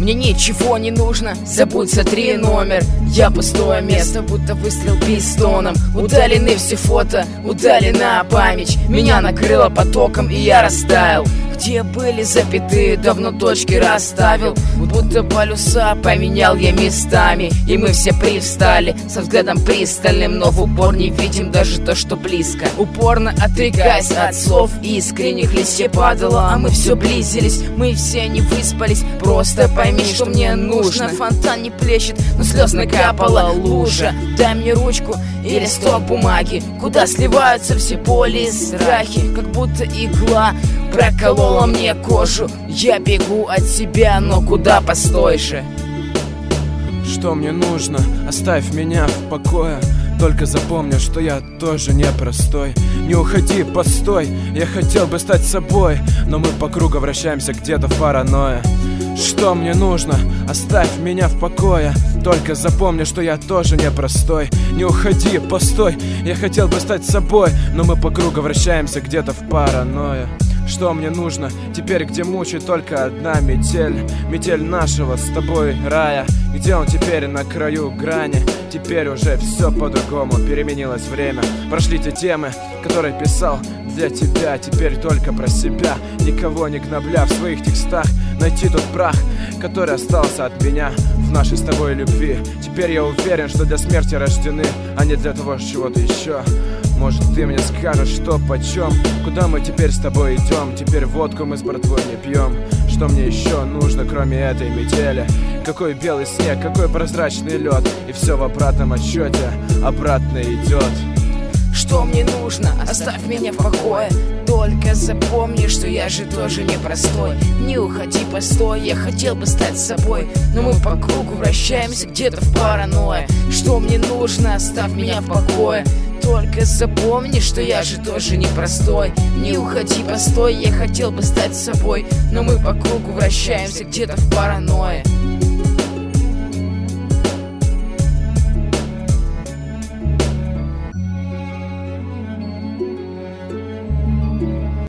мне ничего не нужно. Забудь, сотри номер, я пустое место, будто выстрел пистоном. Удалены все фото, удалена память. Меня накрыло потоком, и я растаял. Где были запятые, давно точки расставил. Будто полюса поменял я местами. И мы все привстали, со взглядом пристальным, но в упор не видим даже то, что близко. Упорно отрекаясь от слов искренних, листья падало, а мы все близились. Мы все не выспались, просто пойми, что мне нужно. Фонтан не плещет, но слез накапала лужа. Дай мне ручку и листок бумаги, куда сливаются все боли и страхи. Как будто игла проколола мне кожу. Я бегу от себя, но куда, постой же. Что мне нужно? Оставь меня в покое. Только запомни, что я тоже непростой. Не уходи, постой. Я хотел бы стать собой, но мы по кругу вращаемся где-то в паранойе. Что мне нужно? Оставь меня в покое. Только запомни, что я тоже непростой. Не уходи, постой. Я хотел бы стать собой, но мы по кругу вращаемся где-то в паранойе. Что мне нужно теперь, где мучает только одна метель? Метель нашего с тобой рая. Где он теперь на краю грани? Теперь уже все по-другому, переменилось время. Прошли те темы, которые писал для тебя. Теперь только про себя, никого не гнобля в своих текстах. Найти тот прах, который остался от меня в нашей с тобой любви. Теперь я уверен, что для смерти рождены, а не для того чего-то еще. Может, ты мне скажешь, что почем? Куда мы теперь с тобой идем? Теперь водку мы с братвой не пьем. Что мне еще нужно, кроме этой метели? Какой белый снег, какой прозрачный лед. И все в обратном отсчете обратно идет. Что мне нужно? Оставь меня в покое. Только запомни, что я же тоже непростой. Не уходи, постой, я хотел бы стать собой, но мы по кругу вращаемся где-то в паранойе. Что мне нужно? Оставь меня в покое. Только запомни, что я же тоже непростой. Не уходи, постой, я хотел бы стать собой, но мы по кругу вращаемся где-то в паранойе.